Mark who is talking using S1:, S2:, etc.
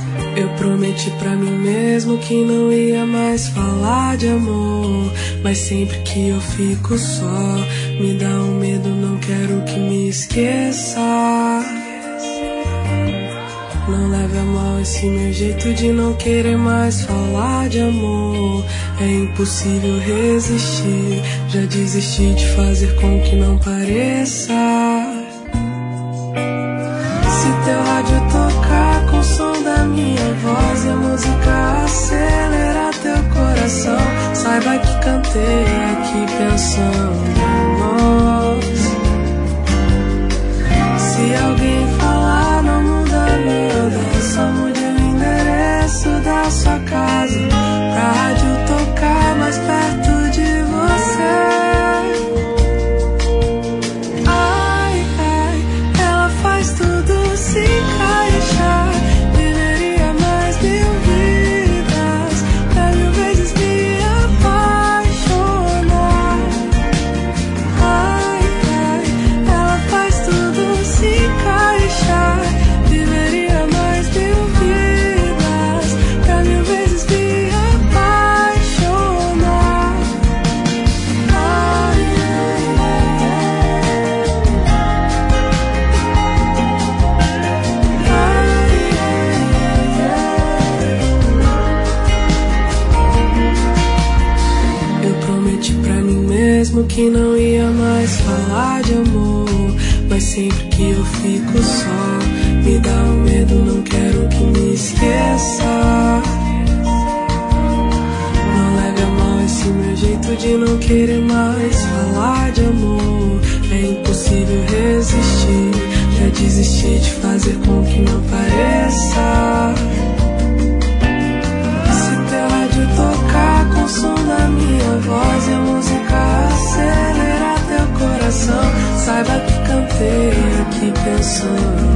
S1: Eu prometi pra mim mesmo que não ia mais falar de amor, mas sempre que eu fico só, me dá um medo, não quero que me esqueça. Não leve a mal esse meu jeito de não querer mais falar de amor. É impossível resistir, já desisti de fazer com que não pareça. Se teu rádio tocar com o som da minha voz e a música acelerar teu coração, saiba que cantei aqui pensando em nós. Se alguém falar não muda nada, só mude o endereço da sua casa pra rádio tocar mais perto de você. Ai, ai, ela faz tudo se encaixar. Viveria mais 1000 vidas pra 1000 vezes me apaixonar. Ai, ai, ela faz tudo se encaixar. Viveria mais 1000 vidas pra 1000 vezes me apaixonar. Ai, ai, eu prometi pra mim mesmo que não ia mais falar de amor, mas sempre que eu fico só, me dá um medo, não quero que me esqueça. Não leve a mal esse meu jeito de não querer mais falar de amor. É impossível resistir, já desisti de fazer com que não pareça. Se teu rádio tocar com o som da minha voz e a música acelerar teu coração, saiba que cantei aqui pensando